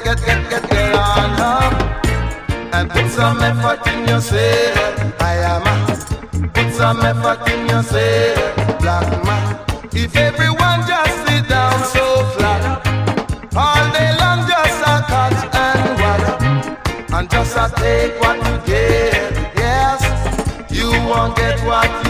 get on up and put some effort in yourself. I am a put some effort in yourself, black man. If everyone just sit down so flat, all day long just a catch and water, and just a take what you get. Yes, you won't get what you